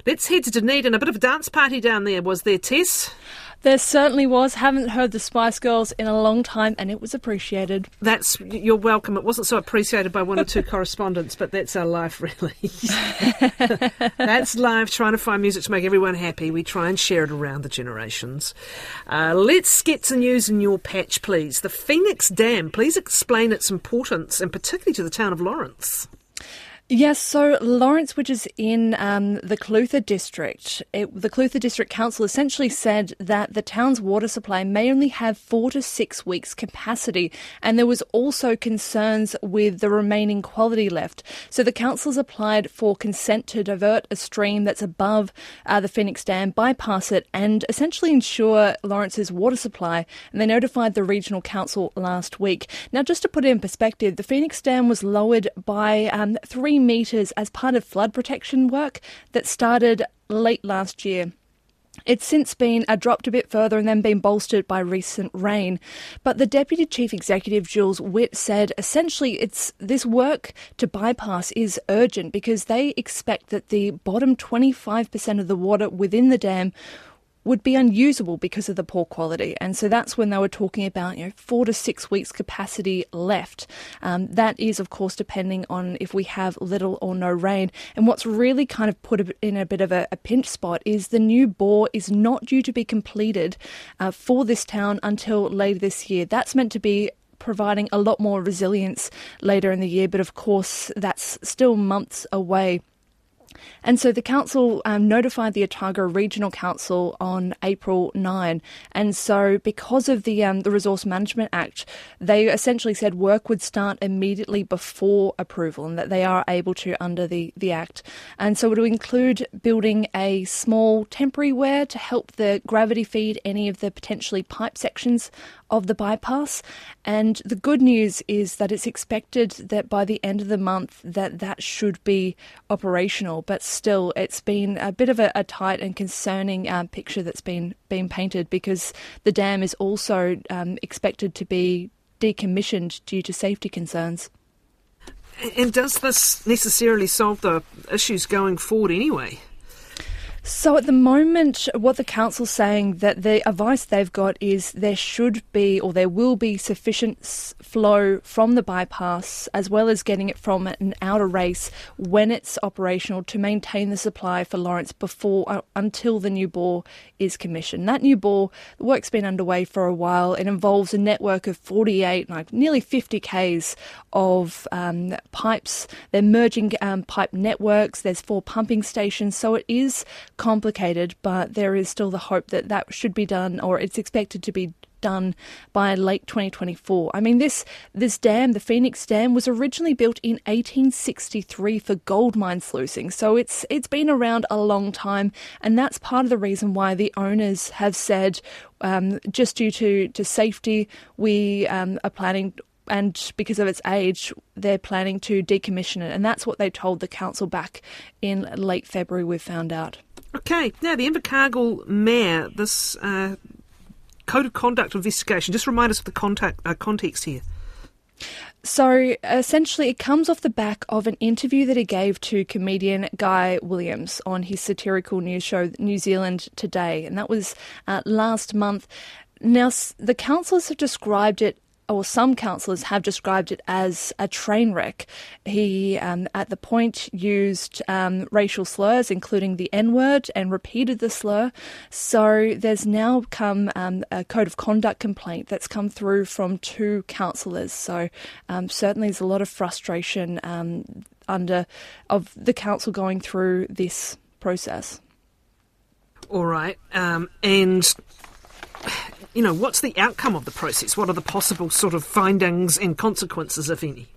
Let's head to Dunedin. A bit of a dance party down there, was there, Tess? There certainly was. Haven't heard the Spice Girls in a long time, and it was appreciated. You're welcome. It wasn't so appreciated by one or two correspondents, but that's our life, really. That's life, trying to find music to make everyone happy. We try and share it around the generations. Let's get to news in your patch, please. The Phoenix Dam. Please explain its importance, and particularly to the town of Lawrence. Yes, so Lawrence, which is in the Clutha district, the Clutha District Council essentially said that the town's water supply may only have 4 to 6 weeks capacity, and there was also concerns with the remaining quality left. So the council's applied for consent to divert a stream that's above the Phoenix Dam, bypass it, and essentially ensure Lawrence's water supply, and they notified the regional council last week. Now, just to put it in perspective, the Phoenix Dam was lowered by 3 metres as part of flood protection work that started late last year. It's since been dropped a bit further and then been bolstered by recent rain. But the Deputy Chief Executive, Jules Witt, said essentially this work to bypass is urgent because they expect that the bottom 25% of the water within the dam would be unusable because of the poor quality. And so that's when they were talking about 4 to 6 weeks capacity left. That is, of course, depending on if we have little or no rain. And what's really kind of put in a bit of a pinch spot is the new bore is not due to be completed for this town until later this year. That's meant to be providing a lot more resilience later in the year, but of course that's still months away. And so the council notified the Otago Regional Council on April 9. And so because of the Resource Management Act, they essentially said work would start immediately before approval and that they are able to under the Act. And so it will include building a small temporary weir to help the gravity feed any of the potentially pipe sections of the bypass. And the good news is that it's expected that by the end of the month that should be operational. But still, it's been a bit of a tight and concerning picture that's been painted because the dam is also expected to be decommissioned due to safety concerns. And does this necessarily solve the issues going forward anyway? So at the moment, what the council's saying that the advice they've got is there should be or there will be sufficient flow from the bypass as well as getting it from an outer race when it's operational to maintain the supply for Lawrence until the new bore is commissioned. That new bore, the work's been underway for a while. It involves a network of 48, nearly 50 Ks of pipes. They're merging pipe networks. There's 4 pumping stations. So it is complicated, but there is still the hope that should be done, or it's expected to be done by late 2024. I mean, this dam, the Phoenix Dam, was originally built in 1863 for gold mine sluicing, so it's been around a long time, and that's part of the reason why the owners have said, just due to safety, we are planning. And because of its age, they're planning to decommission it. And that's what they told the council back in late February, we found out. Okay, now the Invercargill Mayor, this Code of Conduct investigation, just remind us of the context here. So essentially it comes off the back of an interview that he gave to comedian Guy Williams on his satirical news show New Zealand Today, and that was last month. Now, the councillors have described it, or some councillors have described it as a train wreck. He, at the point, used racial slurs, including the N-word, and repeated the slur. So there's now come a code of conduct complaint that's come through from 2 councillors. So certainly there's a lot of frustration of the council going through this process. All right, and what's the outcome of the process? What are the possible sort of findings and consequences, if any?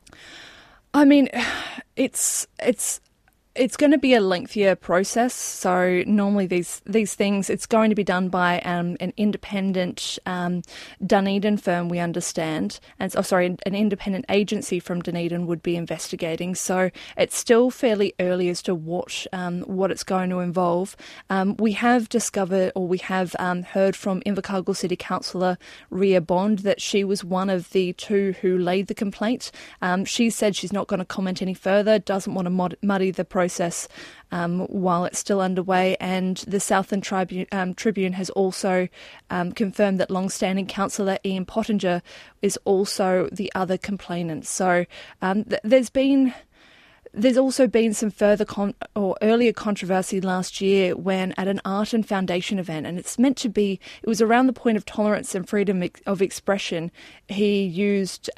I mean, it's going to be a lengthier process. So normally these things, it's going to be done by an independent Dunedin firm, we understand. And an independent agency from Dunedin would be investigating. So it's still fairly early as to what it's going to involve. We have discovered, or we have heard from Invercargill City Councillor Ria Bond that she was one of the 2 who laid the complaint. She said she's not going to comment any further, doesn't want to muddy the process process while it's still underway. And the Southland Tribune has also confirmed that long-standing councillor Ian Pottinger is also the other complainant. So there's also been some further earlier controversy last year when at an Art and Foundation event, and it was around the point of tolerance and freedom of expression, he used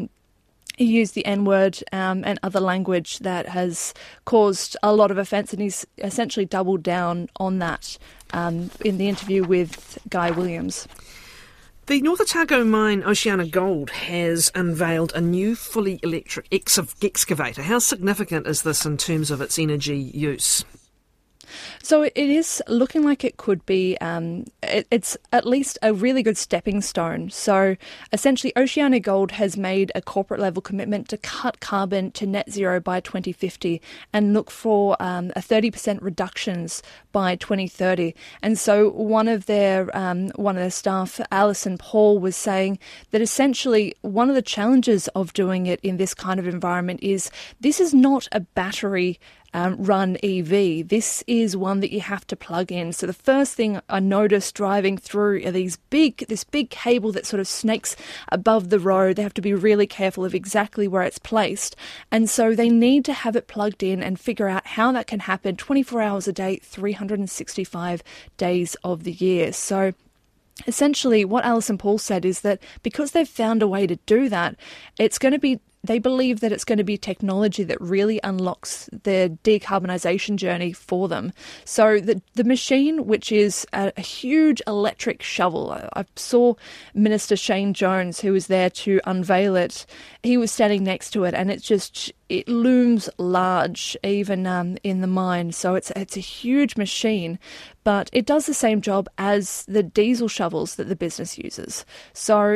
the N-word and other language that has caused a lot of offence, and he's essentially doubled down on that in the interview with Guy Williams. The North Otago mine OceanaGold has unveiled a new fully electric excavator. How significant is this in terms of its energy use? So it is looking like it could be, it's at least a really good stepping stone. So essentially OceanaGold has made a corporate level commitment to cut carbon to net zero by 2050 and look for a 30% reductions by 2030. And so one of their staff, Alison Paul, was saying that essentially one of the challenges of doing it in this kind of environment is this is not a battery run EV. This is one that you have to plug in. So the first thing I noticed driving through are this big cable that sort of snakes above the road. They have to be really careful of exactly where it's placed. And so they need to have it plugged in and figure out how that can happen 24 hours a day, 365 days of the year. So essentially what Alison Paul said is that because they've found a way to do that, they believe that it's going to be technology that really unlocks their decarbonisation journey for them. So the machine, which is a huge electric shovel, I saw Minister Shane Jones, who was there to unveil it. He was standing next to it, and it looms large even in the mine. So it's a huge machine, but it does the same job as the diesel shovels that the business uses. So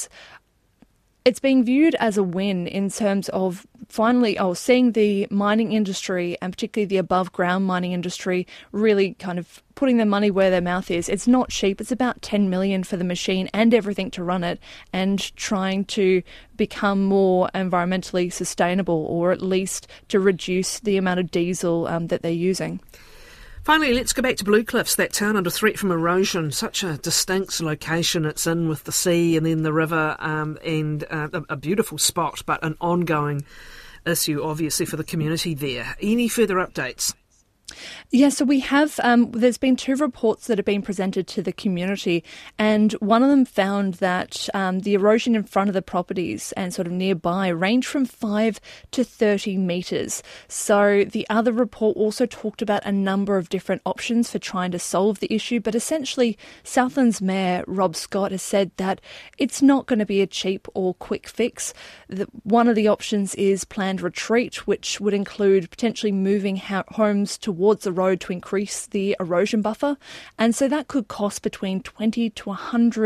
it's being viewed as a win in terms of finally seeing the mining industry, and particularly the above ground mining industry, really kind of putting their money where their mouth is. It's not cheap. It's about $10 million for the machine and everything to run it, and trying to become more environmentally sustainable, or at least to reduce the amount of diesel that they're using. Finally, let's go back to Blue Cliffs, that town under threat from erosion. Such a distinct location it's in, with the sea and then the river, and a beautiful spot, but an ongoing issue, obviously, for the community there. Any further updates? Yeah, so we have, there's been 2 reports that have been presented to the community, and one of them found that the erosion in front of the properties and sort of nearby range from 5 to 30 metres. So the other report also talked about a number of different options for trying to solve the issue, but essentially Southland's Mayor Rob Scott has said that it's not going to be a cheap or quick fix. One of the options is planned retreat, which would include potentially moving homes towards the road to increase the erosion buffer, and so that could cost between $20,000 to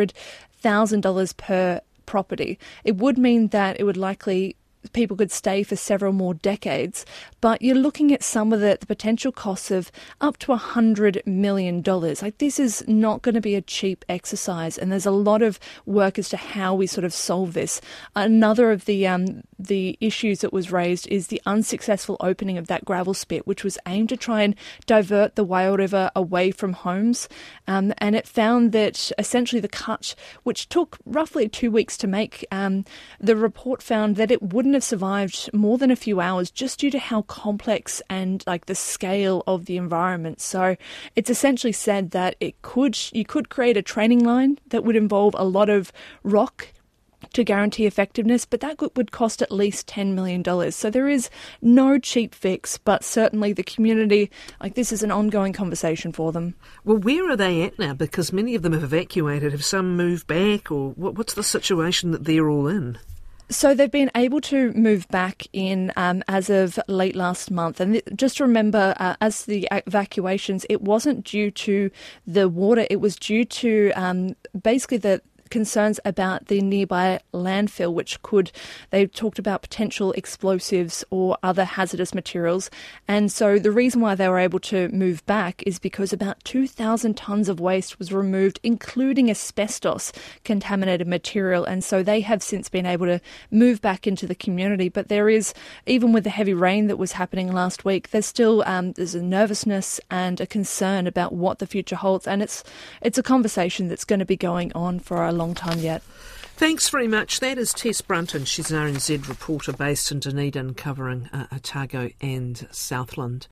$100,000 per property. It would mean that it would likely people could stay for several more decades, but you're looking at some of the potential costs of up to $100 million. Like, this is not going to be a cheap exercise, and there's a lot of work as to how we sort of solve this. Another of the issues that was raised is the unsuccessful opening of that gravel spit, which was aimed to try and divert the Whale River away from homes, and it found that essentially the cut, which took roughly 2 weeks to make, the report found that it wouldn't have survived more than a few hours, just due to how complex and like the scale of the environment. So it's essentially said that you could create a training line that would involve a lot of rock to guarantee effectiveness, but that would cost at least $10 million. So there is no cheap fix, but certainly the community, this is an ongoing conversation for them. Well, where are they at now? Because many of them have evacuated. Have some moved back, or what's the situation that they're all in? So they've been able to move back in as of late last month. And just remember, as the evacuations, it wasn't due to the water. It was due to basically concerns about the nearby landfill, they talked about potential explosives or other hazardous materials. And so the reason why they were able to move back is because about 2,000 tonnes of waste was removed, including asbestos contaminated material. And so they have since been able to move back into the community. But there is, even with the heavy rain that was happening last week, there's still there's a nervousness and a concern about what the future holds. And it's a conversation that's going to be going on for a long time yet. Thanks very much. That is Tess Brunton. She's an RNZ reporter based in Dunedin covering Otago and Southland.